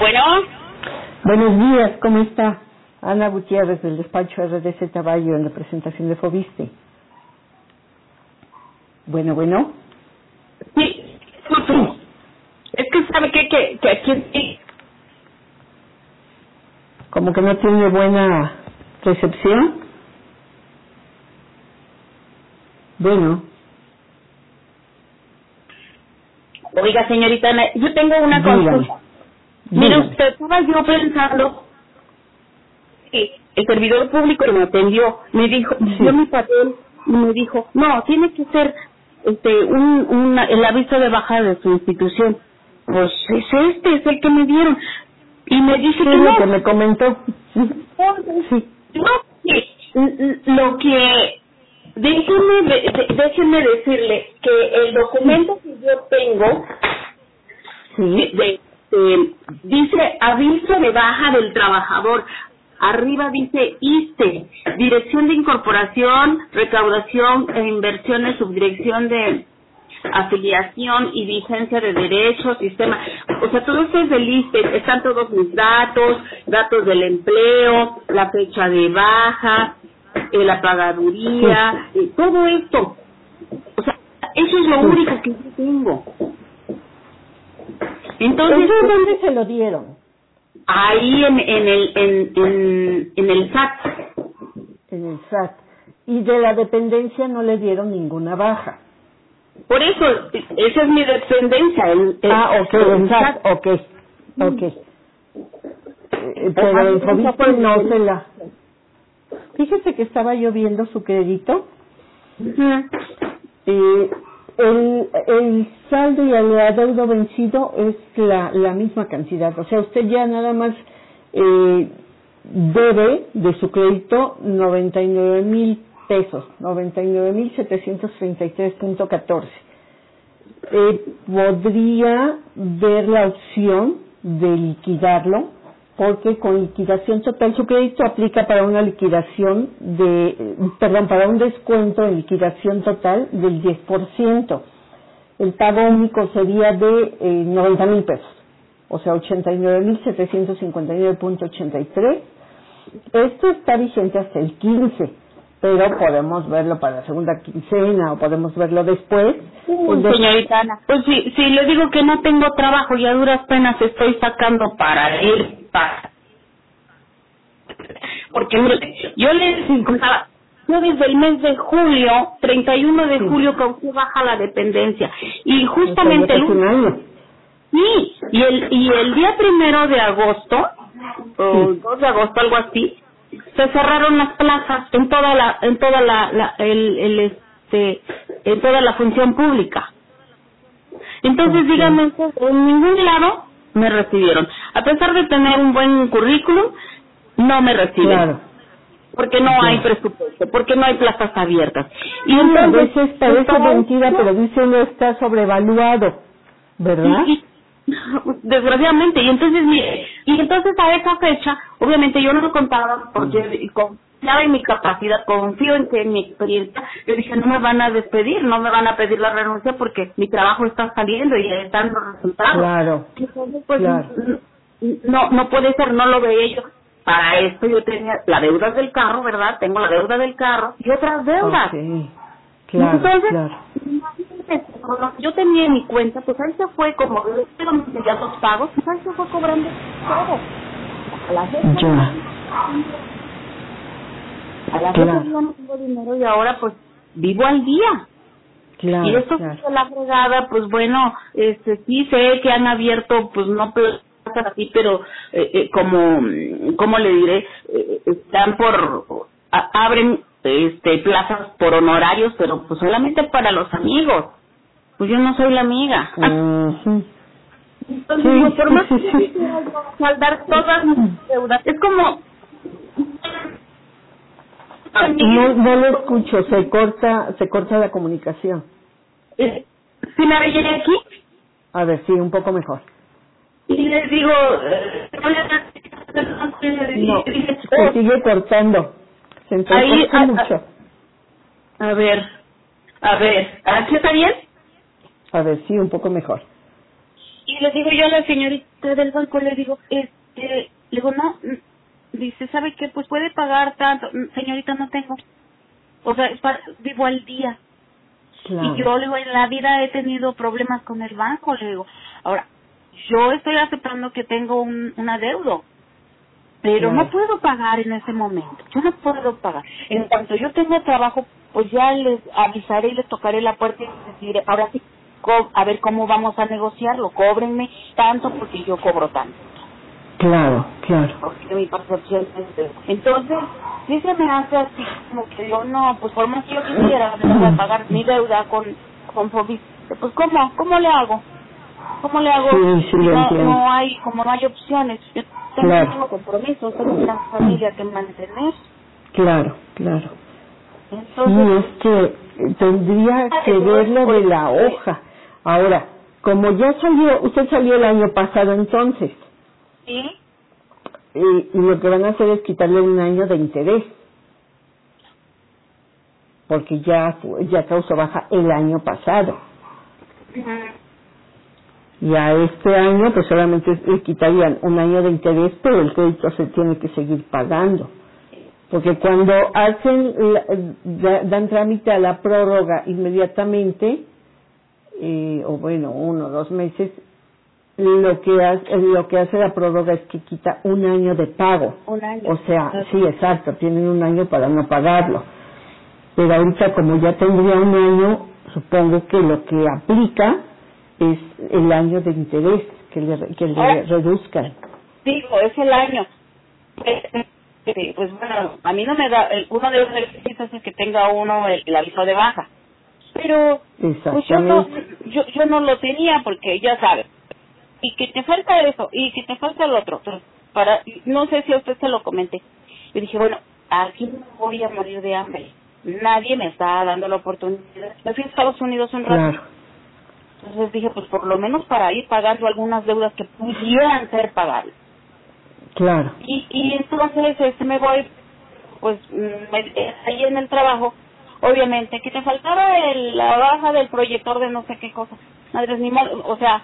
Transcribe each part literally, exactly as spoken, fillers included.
Bueno. Buenos días, ¿cómo está? Ana Gutiérrez, del despacho R D C Taballo, en representación de Fobiste. Bueno, bueno. Sí, es que sabe que, que, que aquí... Como que no tiene buena recepción. Bueno. Oiga, señorita Ana, yo tengo una Dígame. consulta. Dígame. Mire usted, estaba yo pensando que el servidor público que me atendió me dijo, Sí. dio mi papel y me dijo, no, tiene que ser este un, una, el aviso de baja de su institución. Pues es este, es el que me dieron. Y me dice ¿Qué que es lo no. que me comentó? Sí. No, sí, l- lo que... Déjeme, de- de- déjeme decirle que el documento que yo tengo Sí. de, de- dice aviso de baja del trabajador. Arriba dice I S T E, Dirección de Incorporación, Recaudación e Inversiones, Subdirección de Afiliación y Vigencia de Derechos, Sistema. O sea, todo esto es del I S T E, están todos mis datos, datos del empleo, la fecha de baja, eh, la pagaduría, eh, todo esto. O sea, eso es lo Sí. único que yo tengo. Entonces, ¿Eso dónde se lo dieron? ahí en, en el en, en, en el S A T. En el S A T. Y de la dependencia no le dieron ninguna baja. Por eso, esa es mi dependencia. El, el, Ah, ok, el en S A T, ok, ok. Eh, Pero en Fobiste no se la... Fíjese que estaba yo viendo su crédito. Ujú. Eh, el, el saldo y el adeudo vencido es la, la misma cantidad. O sea, usted ya nada más eh, debe de su crédito noventa y nueve mil pesos, noventa y nueve mil setecientos treinta y tres punto catorce. Eh, podría ver la opción de liquidarlo, porque con liquidación total su crédito aplica para una liquidación de, eh, perdón, para un descuento en liquidación total del diez por ciento. El pago único sería de eh, noventa mil pesos, o sea, ochenta y nueve mil setecientos cincuenta y nueve punto ochenta y tres. Esto está vigente hasta el quince, pero podemos verlo para la segunda quincena o podemos verlo después. Uy, El de- señorita Ana, pues si, si le digo que no tengo trabajo y a duras penas estoy sacando para ir, para... Porque mire, yo le contaba, yo desde el mes de julio, treinta y uno de Sí. julio, causé baja la dependencia. Y o sea, justamente ya el casi un año. sí, y el, y el día primero de agosto, o Sí. dos de agosto, algo así, se cerraron las plazas en toda la, en toda la, la el, el, este, en toda la función pública. Entonces, Ok. díganme, en ningún lado me recibieron. A pesar de tener un buen currículum, no me reciben. Claro. Porque no Ya. hay presupuesto, porque no hay plazas abiertas. Y Sí, a entonces, veces parece para mentira, esto- pero dice uno está sobrevaluado, ¿verdad? y, y desgraciadamente, y entonces mire, y entonces a esa fecha, obviamente yo no lo contaba porque confiaba en mi capacidad, confío en que en mi experiencia, yo dije no me van a despedir, no me van a pedir la renuncia porque mi trabajo está saliendo y están los resultados. Claro, Entonces pues claro. no, no puede ser, no lo veía yo. Para esto yo tenía la deuda del carro, ¿verdad? Tengo la deuda del carro y otras deudas. Ok, claro, Entonces, claro. imagínate, con lo que yo tenía en mi cuenta, pues ahí se fue como, pero ya dos pagos, pues ahí se fue cobrando todo. A la fecha, Ya, a la fecha claro, yo no tengo dinero y ahora pues vivo al día. Y claro, esto claro. de la fregada, pues bueno, este sí sé que han abierto, pues no plazas así, pero eh, eh, como, ¿cómo le diré? Eh, están por, a- abren este plazas por honorarios, pero pues solamente para los amigos. Pues yo no soy la amiga. Ujú. Entonces, Sí, digo, por sí, más sí, que yo sí. quisiera yo saldar todas mis deudas, es como... No, no lo escucho, se corta, se corta la comunicación. Eh, si me veía aquí A ver, sí, un poco mejor. y les digo... eh, No, y dije, se oh, sigue cortando, se ahí, entrecorta a, mucho. a, a ver, a ver, ¿aquí está bien? A ver, sí, un poco mejor. Y le digo yo a la señorita del banco, le digo, este, le digo, no, dice, ¿sabe qué? Pues puede pagar tanto. Señorita, no tengo. O sea, es para, vivo al día. Claro. Y yo le digo, en la vida he tenido problemas con el banco, le digo. Ahora, yo estoy aceptando que tengo un, un adeudo, pero claro. no puedo pagar en ese momento. Yo no puedo pagar. En cuanto yo tenga trabajo, pues ya les avisaré y les tocaré la puerta y les diré, ahora sí, a ver cómo vamos a negociarlo. Cóbrenme tanto porque yo cobro tanto. Claro, claro. Porque mi percepción es de... Entonces, sí se me hace así como que yo no, pues por más que yo quisiera pagar mi deuda con, con Fobis, pues ¿cómo? ¿Cómo le hago? ¿Cómo le hago? Sí, sí, no, entiendo. no hay, como no hay opciones. Yo tengo, claro. tengo compromisos, tengo una familia que mantener. Claro, claro. Entonces, sí, es que tendría que ver lo de la hoja. Ahora, como ya salió, usted salió el año pasado entonces. Sí. Y, y lo que van a hacer es quitarle un año de interés. Porque ya, ya causó baja el año pasado. Uh-huh. Y a este año, pues solamente le quitarían un año de interés, pero el crédito se tiene que seguir pagando. Porque cuando hacen, la, dan trámite a la prórroga inmediatamente, eh, o bueno, uno o dos meses, lo que hace, lo que hace la prórroga es que quita un año de pago. Un año. O sea, sí, exacto, tienen un año para no pagarlo. Pero ahorita como ya tendría un año, supongo que lo que aplica es el año de interés que le, que le ah, reduzcan. Digo, es el año. Pues bueno, a mí no me da, uno de los requisitos es que tenga uno el, el aviso de baja. Pero pues yo no, yo, yo no lo tenía porque ya sabes. Y que te falta eso, y que te falta el otro. Para, no sé si a usted se lo comenté. Yo dije, bueno, aquí no voy a morir de hambre. Nadie me está dando la oportunidad. Me fui a Estados Unidos un rato. Claro. Entonces dije, pues por lo menos para ir pagando algunas deudas que pudieran ser pagadas. Claro. Y, y entonces este, me voy, pues me, ahí en el trabajo, obviamente, que te faltaba el, la baja del proyector de no sé qué cosa. Madres, ni modo, o sea,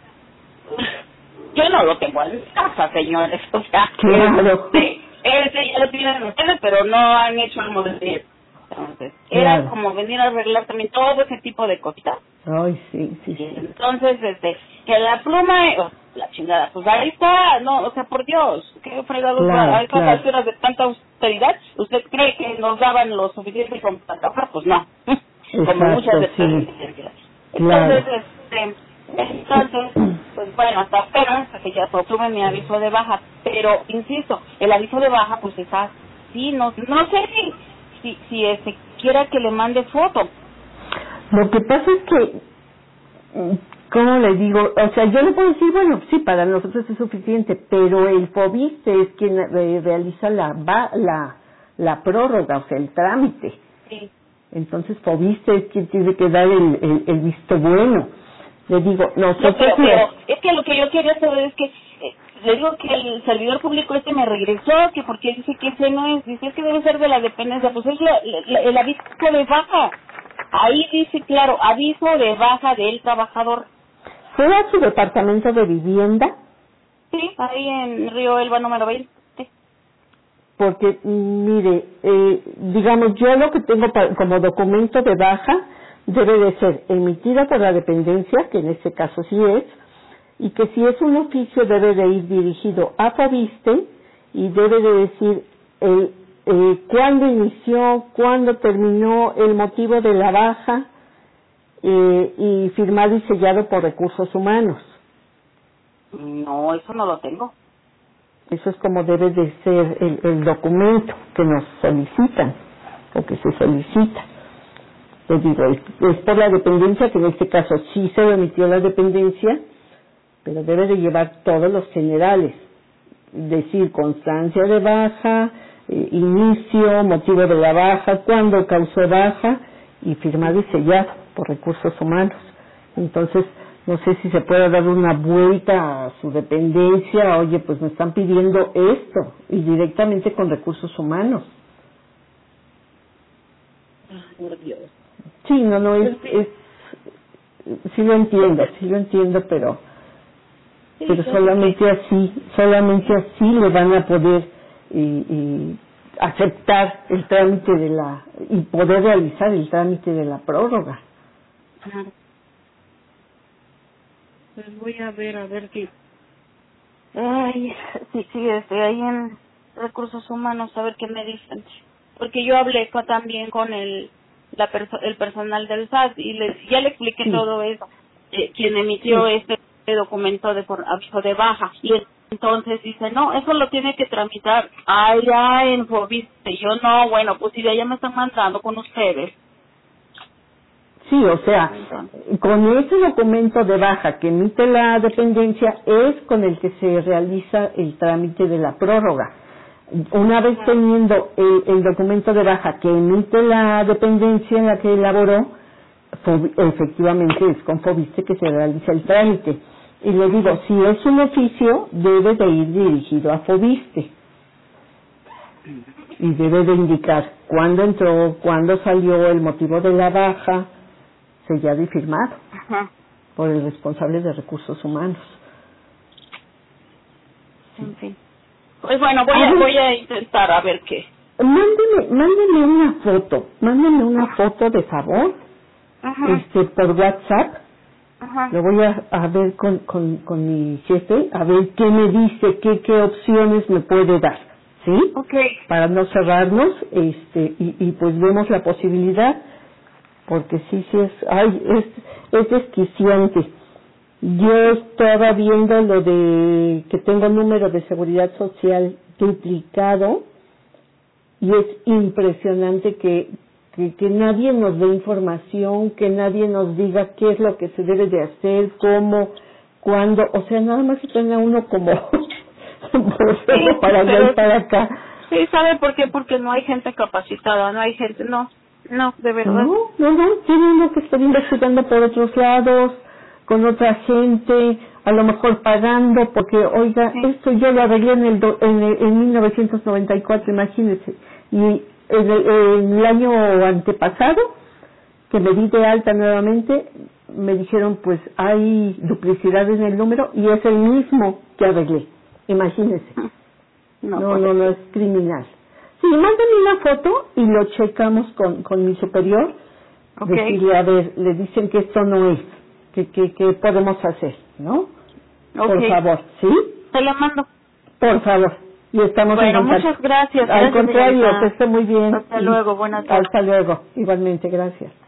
yo no lo tengo en casa, señores, o sea, claro. ese, ese ya lo tienen ustedes, pero no han hecho el modelo. Entonces, era claro. como venir a arreglar también todo ese tipo de cositas. Ay, sí, sí, sí. Entonces, este, que la pluma, oh, la chingada, pues ahí está, no, o sea, por Dios, qué fregados, claro, a estas claro. alturas de tanta austeridad, ¿usted cree que nos daban lo suficiente con tanta hoja? Pues no, exacto, como muchas de sí. Entonces, claro. este, entonces, pues bueno, hasta espero hasta que ya se obtuve mi aviso de baja, pero, insisto, el aviso de baja, pues está, sí, no, no sé si, si, si este, quiera que le mande foto. Lo que pasa es que, ¿cómo le digo? O sea, yo le puedo decir, bueno, sí, para nosotros es suficiente, pero el FOBISTE es quien eh, realiza la, va, la la prórroga, o sea, el trámite. Sí. Entonces, FOBISTE es quien tiene que dar el, el, el visto bueno. Le digo, nosotros... No, pero, pero es que lo que yo quería saber es que, eh, le digo que el servidor público este me regresó, que porque dice que ese no es, dice es que debe ser de la dependencia, pues es la, la, el aviso de baja. Ahí dice, claro, aviso de baja del trabajador. ¿Será su departamento de vivienda? Sí, ahí en Río Elba número veinte. Porque, mire, eh, digamos, yo lo que tengo para, como documento de baja debe de ser emitida por la dependencia, que en este caso sí es, y que si es un oficio debe de ir dirigido a FOBISTE y debe de decir el Eh, cuándo inició, cuándo terminó, el motivo de la baja eh, y firmado y sellado por Recursos Humanos. No, eso no lo tengo. Eso es como debe de ser el, el documento que nos solicitan o que se solicita. Les digo, es, es por la dependencia, que en este caso sí se emitió la dependencia, pero debe de llevar todos los generales, decir constancia de baja, Eh, inicio, motivo de la baja, cuándo causó baja y firmado y sellado por Recursos Humanos. Entonces, no sé si se puede dar una vuelta a su dependencia, oye, pues me están pidiendo esto, y directamente con Recursos Humanos. Por Dios. Sí, no, no, es, es, sí lo entiendo, sí lo entiendo, pero Sí, pero sí, solamente sí. así, solamente así le van a poder y, y aceptar el trámite de la, y poder realizar el trámite de la prórroga. Claro. Pues voy a ver, a ver si... Ay, sí, sí, estoy ahí en Recursos Humanos, a ver qué me dicen. Porque yo hablé con, también con el la perso el personal del S A T y les, ya le expliqué Sí, todo eso. Eh, quien emitió sí, este documento de por aviso de baja. Y entonces dice, no, eso lo tiene que tramitar allá en Fobiste. Yo no, bueno, pues si de allá me están mandando con ustedes. sí, o sea, Entonces, con ese documento de baja que emite la dependencia es con el que se realiza el trámite de la prórroga. Una vez ajá, teniendo el, el documento de baja que emite la dependencia en la que elaboró, Fobi- efectivamente es con Fobiste que se realiza el trámite. Y le digo, si es un oficio, debe de ir dirigido a Fobiste. Y debe de indicar cuándo entró, cuándo salió, el motivo de la baja, sellado y firmado ajá, por el responsable de recursos humanos. en fin. Pues bueno, voy A a, ver, voy a intentar a ver qué. mándeme, mándeme una foto, mándeme una foto de favor, Ajá, este, por WhatsApp. ajá, Lo voy a, a ver con, con, con mi jefe, a ver qué me dice, qué, qué opciones me puede dar, ¿sí? okay. Para no cerrarnos, este, y, y pues vemos la posibilidad, porque sí, sí es, ay, es, es desquiciante. Yo estaba viendo lo de que tengo número de seguridad social duplicado y es impresionante que, que, que nadie nos dé información, que nadie nos diga qué es lo que se debe de hacer, cómo, cuándo, o sea, nada más se tenga uno como Sí, para allá y pero para acá. sí, ¿sabe por qué? Porque no hay gente capacitada, no hay gente, no, no, de verdad. No, no, no, tiene uno que estar investigando por otros lados, con otra gente, a lo mejor pagando, porque, oiga, Sí, esto yo lo arreglé en el, do- en, el- en mil novecientos noventa y cuatro, imagínese, y en el, en el año antepasado, que me di de alta nuevamente, me dijeron, pues, hay duplicidad en el número, y es el mismo que arreglé, imagínese. no, No, pues, no, no es criminal. Sí, mándame una foto y lo checamos con, con mi superior. okay, Decirle, a ver, le dicen que esto no es, que, que, que podemos hacer, ¿no? Por okay, favor, ¿sí? se la mando. Por favor. Y estamos en Bueno, contacto. muchas gracias, Al gracias contrario, que señorita. esté muy bien. Hasta Y luego, buenas tardes. hasta luego. Igualmente, gracias.